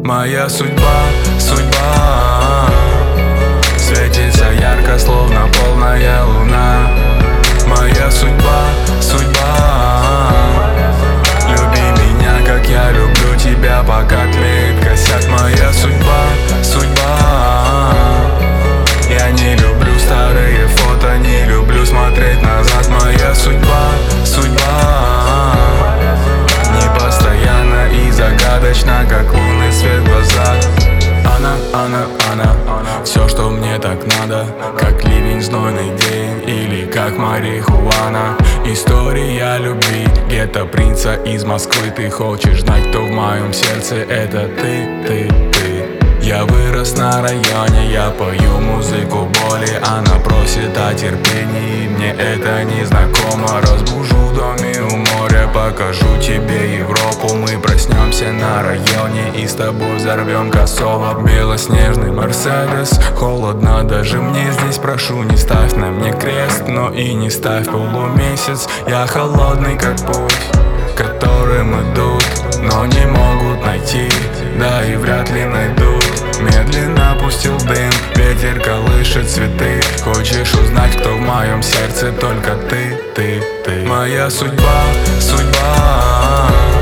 Моя судьба, судьба светится ярко, словно полная луна. Моя судьба, судьба люби меня, как я люблю тебя, пока тлеет косяк. Моя судьба, судьба я не люблю старые фото, не люблю смотреть назад. Моя судьба, судьба непостоянна и загадочна, как лунный свет в глазах. Она, все, что мне так надо, как ливень знойный день или как марихуана. История любви, гетто-принца из Москвы. Ты хочешь знать, кто в моем сердце? Это ты. Я вырос на районе, я пою музыку боли. Она просит о терпении, и мне это не знакомо. Разбужу в доме у моря, покажу тебе Европу. Мы проснемся на районе и с тобой взорвем косово. Белоснежный Мерседес, холодно даже мне здесь. Прошу, не ставь на мне крест, но и не ставь полумесяц. Я холодный, как путь, которым идут, но не могут найти, да и вряд ли найдут. Медленно пустил дым, ветер колышет цветы. Хочешь узнать, кто в моем сердце? Только ты. Моя судьба, судьба